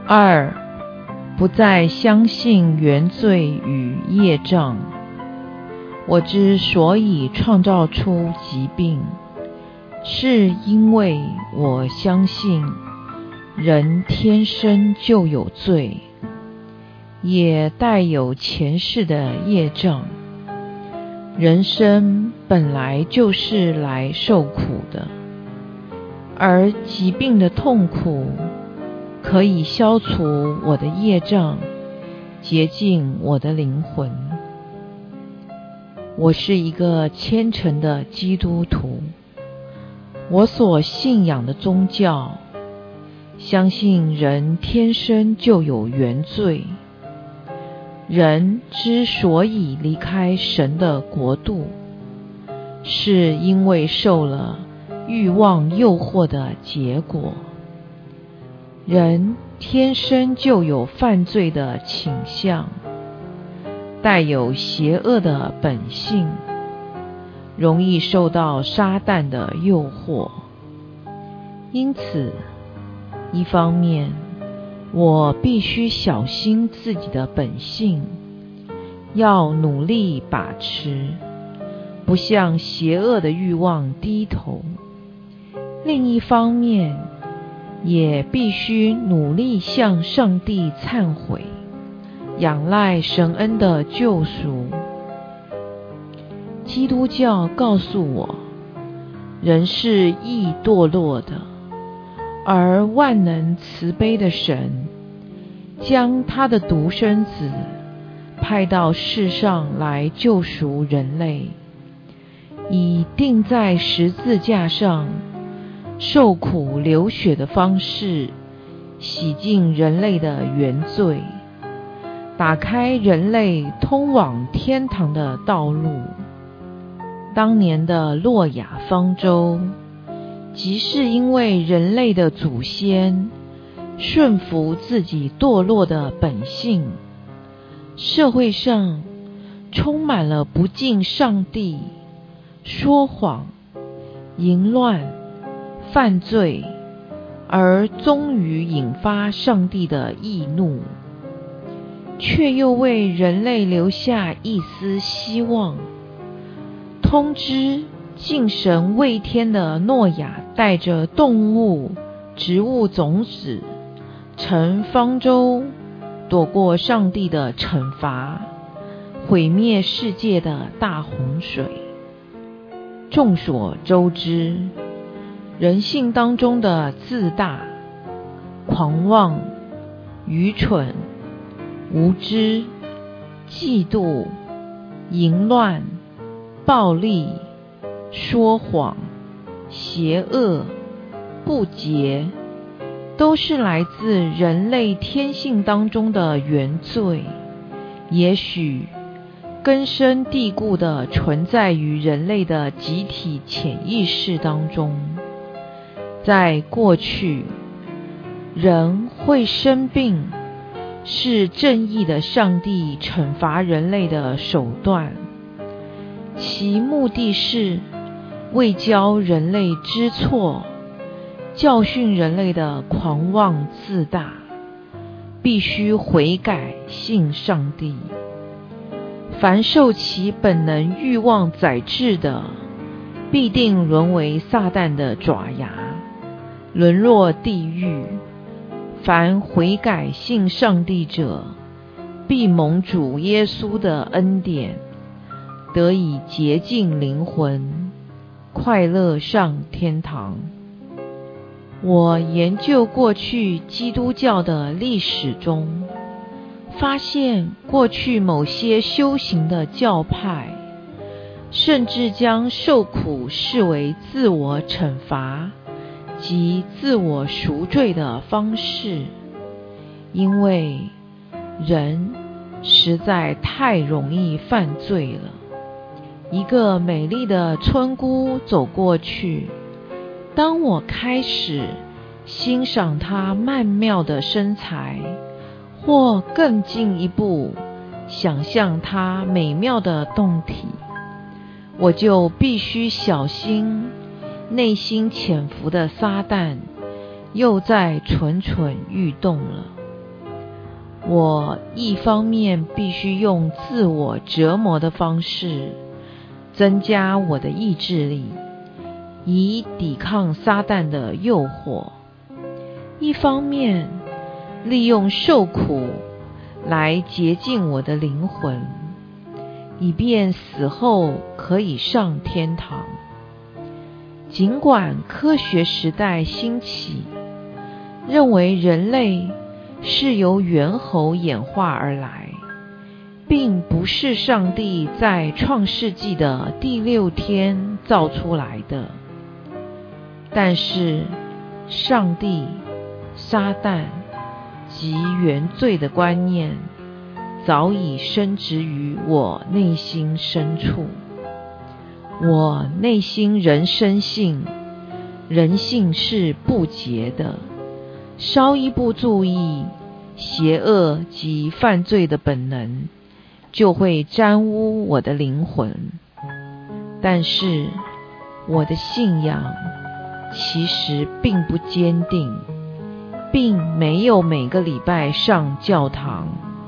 2. 不再相信原罪与业障。我之所以创造出疾病，是因为我相信人天生就有罪，也带有前世的业障。人生本来就是来受苦的，而疾病的痛苦可以消除我的业障，洁净我的灵魂。我是一个虔诚的基督徒，我所信仰的宗教相信人天生就有原罪。人之所以离开神的国度，是因为受了欲望诱惑的结果。人天生就有犯罪的倾向，带有邪恶的本性，容易受到撒旦的诱惑。因此，一方面我必须小心自己的本性，要努力把持，不向邪恶的欲望低头。另一方面，也必须努力向上帝忏悔，仰赖神恩的救赎。基督教告诉我，人是易堕落的，而万能慈悲的神将他的独生子派到世上来救赎人类，以钉在十字架上受苦流血的方式洗净人类的原罪，打开人类通往天堂的道路。当年的诺亚方舟，即是因为人类的祖先顺服自己堕落的本性，社会上充满了不敬上帝、说谎、淫乱、犯罪，而终于引发上帝的义怒，却又为人类留下一丝希望，通知敬神畏天的诺亚带着动物、植物种子乘方舟，躲过上帝的惩罚，毁灭世界的大洪水。众所周知，人性当中的自大、狂妄、愚蠢、无知、嫉妒、淫乱、暴力、说谎、邪恶、不洁，都是来自人类天性当中的原罪，也许根深蒂固地存在于人类的集体潜意识当中。在过去，人会生病，是正义的上帝惩罚人类的手段，其目的是为教人类知错，教训人类的狂妄自大，必须悔改信上帝。凡受其本能欲望宰制的，必定沦为撒旦的爪牙，沦落地狱。凡悔改信上帝者，必蒙主耶稣的恩典，得以洁净灵魂，快乐上天堂。我研究过去基督教的历史中，发现过去某些修行的教派，甚至将受苦视为自我惩罚及自我赎罪的方式，因为人实在太容易犯罪了。一个美丽的村姑走过去，当我开始欣赏她曼妙的身材，或更进一步想象她美妙的胴体，我就必须小心内心潜伏的撒旦又在蠢蠢欲动了。 我一方面必须用自我折磨的方式增加我的意志力，以抵抗撒旦的诱惑，一方面利用受苦来洁净我的灵魂，以便死后可以上天堂。尽管科学时代兴起，认为人类是由猿猴演化而来，并不是上帝在创世纪的第6天造出来的，但是上帝、撒旦及原罪的观念早已深植于我内心深处。我内心仍深信，人性是不洁的，稍一不注意，邪恶及犯罪的本能就会沾污我的灵魂。但是我的信仰其实并不坚定，并没有每个礼拜上教堂。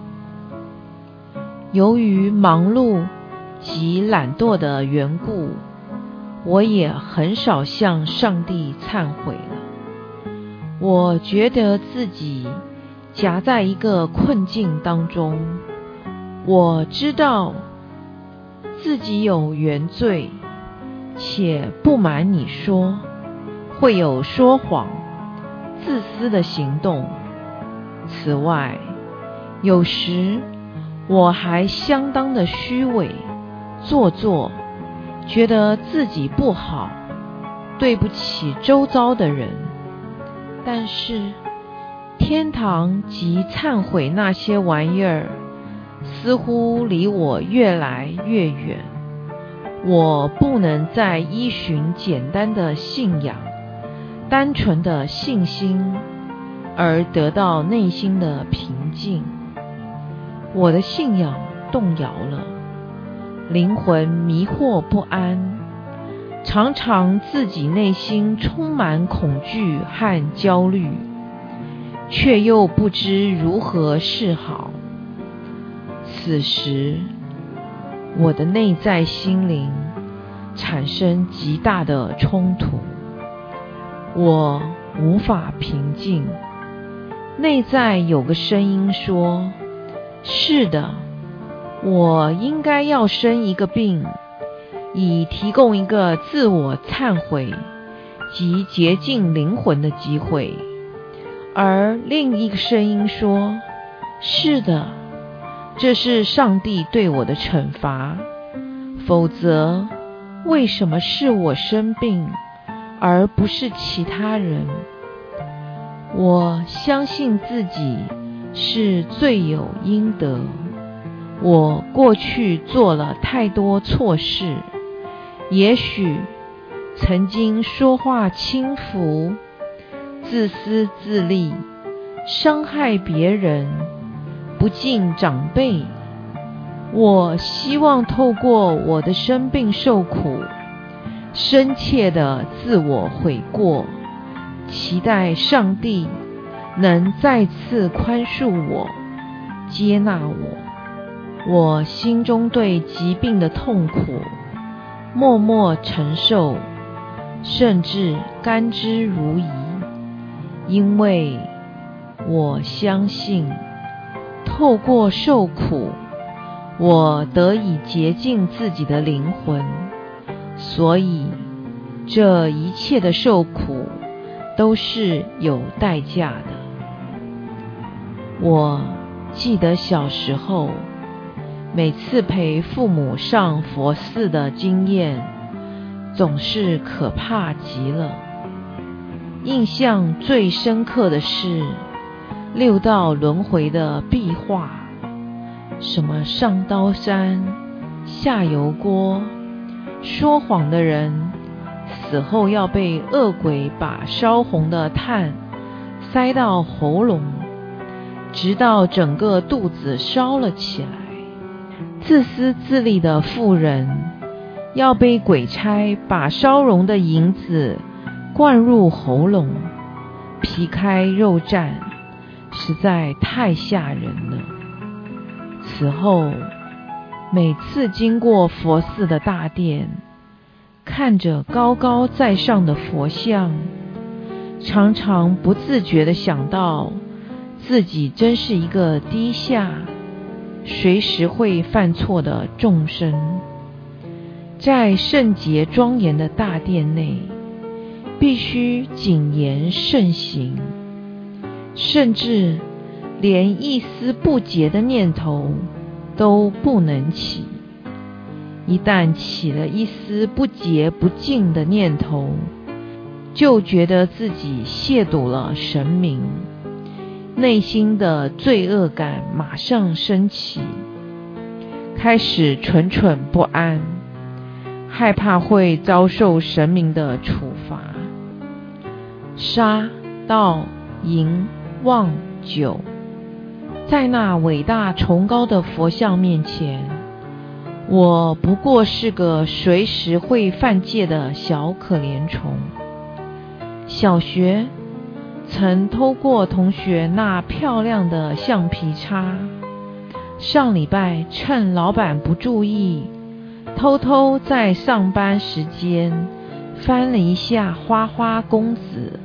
由于忙碌及懒惰的缘故，我也很少向上帝忏悔了。我觉得自己夹在一个困境当中，我知道自己有原罪，且不瞒你说，会有说谎、自私的行动。此外，有时我还相当的虚伪、做作，觉得自己不好，对不起周遭的人。但是天堂及忏悔那些玩意儿似乎离我越来越远。我不能再依循简单的信仰、单纯的信心而得到内心的平静。我的信仰动摇了，灵魂迷惑不安，常常自己内心充满恐惧和焦虑，却又不知如何是好。此时，我的内在心灵产生极大的冲突，我无法平静。内在有个声音说：是的，我应该要生一个病，以提供一个自我忏悔及洁净灵魂的机会。而另一个声音说：是的，这是上帝对我的惩罚，否则为什么是我生病，而不是其他人？我相信自己是罪有应得，我过去做了太多错事，也许曾经说话轻浮、自私自利，伤害别人，不敬长辈。我希望透过我的生病受苦，深切的自我悔过，期待上帝能再次宽恕我，接纳我。我心中对疾病的痛苦默默承受，甚至甘之如饴，因为我相信透过受苦，我得以洁净自己的灵魂，所以这一切的受苦都是有代价的。我记得小时候每次陪父母上佛寺的经验总是可怕极了。印象最深刻的是6道轮回的壁画，什么上刀山、下油锅，说谎的人死后要被恶鬼把烧红的炭塞到喉咙，直到整个肚子烧了起来。自私自利的妇人要被鬼差把烧融的银子灌入喉咙，皮开肉绽， 实在太吓人了。此后，每次经过佛寺的大殿，看着高高在上的佛像，常常不自觉地想到自己真是一个低下、随时会犯错的众生。在圣洁庄严的大殿内，必须谨言慎行，甚至连一丝不洁的念头都不能起。一旦起了一丝不洁不净的念头，就觉得自己亵渎了神明，内心的罪恶感马上升起，开始蠢蠢不安，害怕会遭受神明的处罚。杀、盗、淫、妄、酒，在那伟大崇高的佛像面前，我不过是个随时会犯戒的小可怜虫。小学曾偷过同学那漂亮的橡皮擦，上礼拜趁老板不注意，偷偷在上班时间翻了一下花花公子。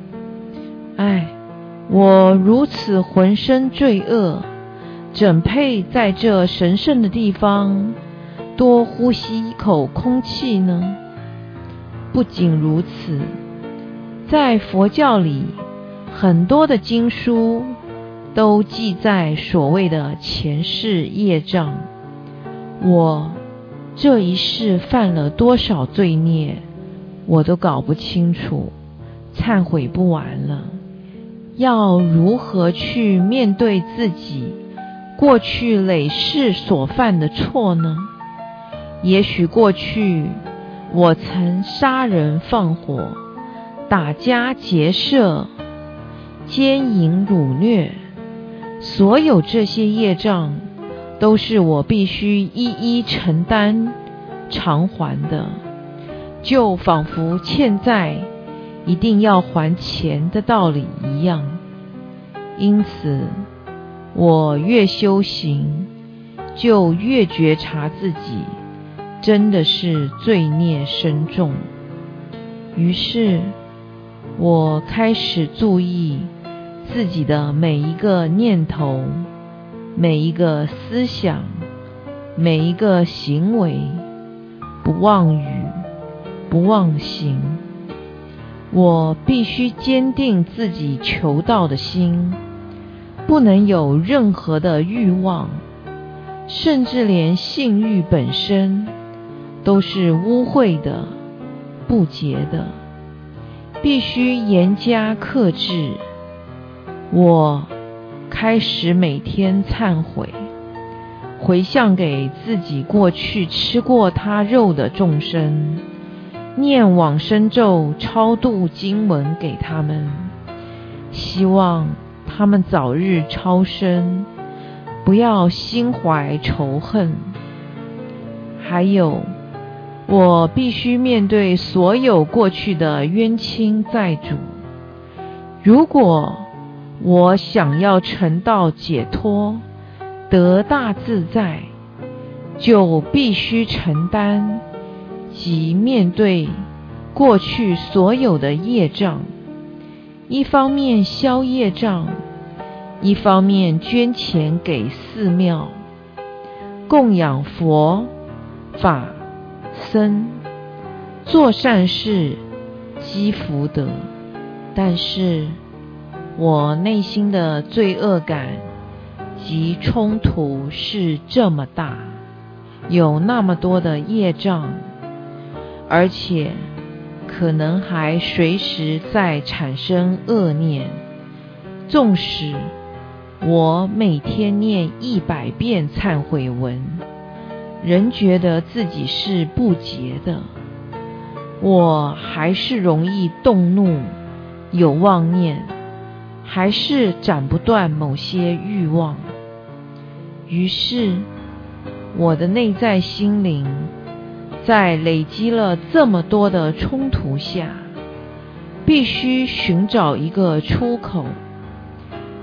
我如此浑身罪恶，怎配在这神圣的地方多呼吸一口空气呢？不仅如此，在佛教里，很多的经书都记载所谓的前世业障。我这一世犯了多少罪孽，我都搞不清楚，忏悔不完了。要如何去面对自己过去累世所犯的错呢？也许过去我曾杀人放火、打家劫舍、奸淫掳掠，所有这些业障都是我必须一一承担偿还的，就仿佛欠债一定要还钱的道理一样。因此，我越修行，就越觉察自己真的是罪孽深重。于是，我开始注意自己的每一个念头、每一个思想、每一个行为，不妄语，不妄行。我必须坚定自己求道的心，不能有任何的欲望，甚至连性欲本身都是污秽的、不洁的，必须严加克制。我开始每天忏悔，回向给自己过去吃过他肉的众生，念往生咒超度经文给他们，希望他们早日超生，不要心怀仇恨。还有，我必须面对所有过去的冤亲债主。如果我想要成道解脱，得大自在，就必须承担及面对过去所有的业障，一方面消业障，一方面捐钱给寺庙，供养佛法僧，做善事积福德。但是我内心的罪恶感及冲突是这么大，有那么多的业障，而且可能还随时在产生恶念。纵使我每天念100遍忏悔文，仍觉得自己是不洁的，我还是容易动怒，有妄念，还是斩不断某些欲望。于是我的内在心灵在累积了这么多的冲突下，必须寻找一个出口。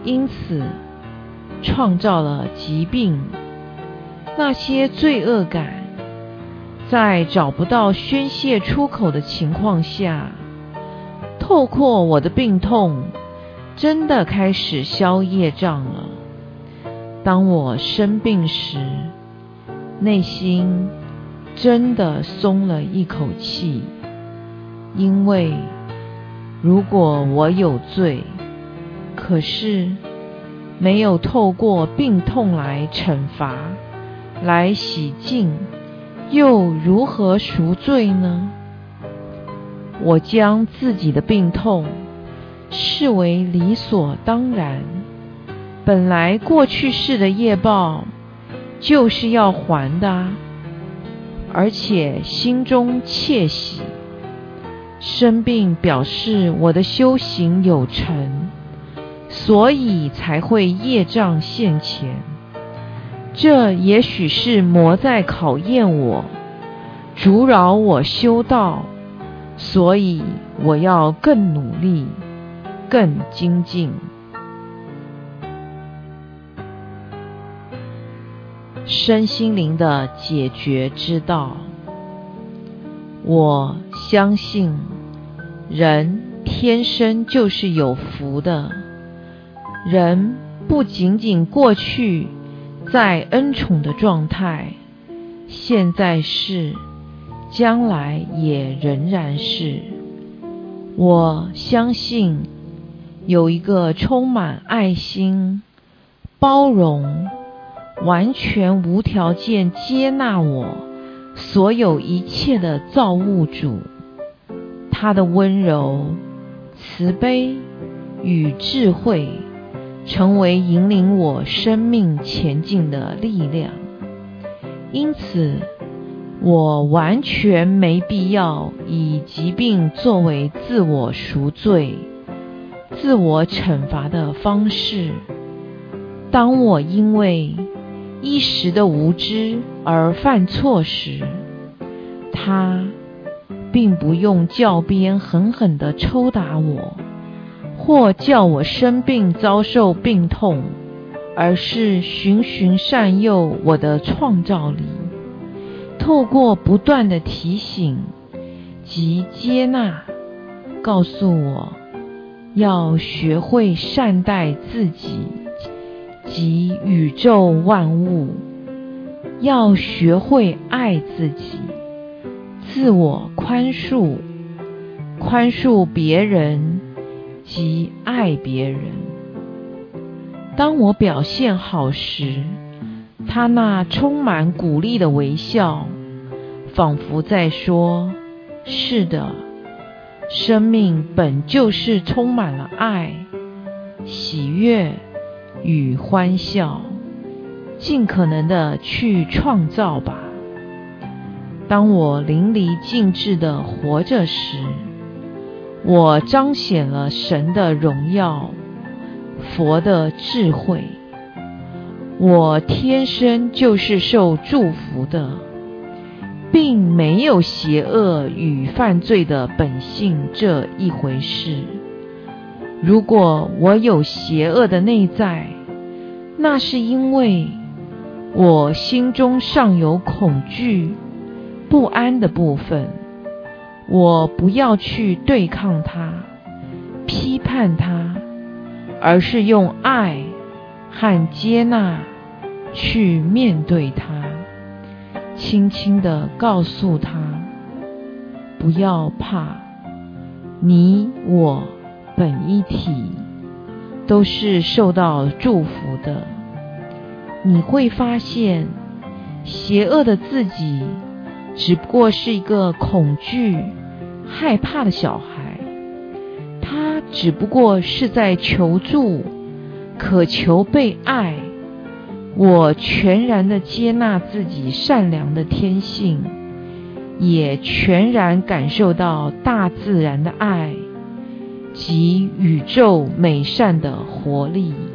因此创造了疾病。那些罪恶感在找不到宣泄出口的情况下，透过我的病痛真的开始消业障了。当我生病时，内心真的松了一口气，因为如果我有罪，可是没有透过病痛来惩罚，来洗净，又如何赎罪呢？我将自己的病痛视为理所当然，本来过去世的业报就是要还的啊，而且心中窃喜。生病表示我的修行有成，所以才会业障现前。这也许是魔在考验我，阻扰我修道，所以我要更努力，更精进。身心灵的解决之道。我相信人天生就是有福的，人不仅仅过去在恩宠的状态，现在是，将来也仍然是。我相信有一个充满爱心、包容、完全无条件接纳我所有一切的造物主，他的温柔、慈悲与智慧成为引领我生命前进的力量。因此，我完全没必要以疾病作为自我赎罪、自我惩罚的方式。当我因为一时的无知而犯错时，他并不用教鞭狠狠地抽打我，或叫我生病遭受病痛，而是循循善诱我的创造力，透过不断的提醒及接纳，告诉我要学会善待自己及宇宙万物，要学会爱自己，自我宽恕，宽恕别人及爱别人。当我表现好时，他那充满鼓励的微笑，仿佛在说：是的，生命本就是充满了爱、喜悦与欢笑，尽可能的去创造吧。当我淋漓尽致的活着时，我彰显了神的荣耀、佛的智慧。我天生就是受祝福的，并没有邪恶与犯罪的本性这一回事。如果我有邪恶的内在，那是因为我心中尚有恐惧、不安的部分。我不要去对抗它、批判它，而是用爱和接纳去面对它，轻轻地告诉他：不要怕，你我本一体，都是受到祝福的。你会发现，邪恶的自己只不过是一个恐惧、害怕的小孩，他只不过是在求助，渴求被爱。我全然的接纳自己善良的天性，也全然感受到大自然的爱及宇宙美善的活力。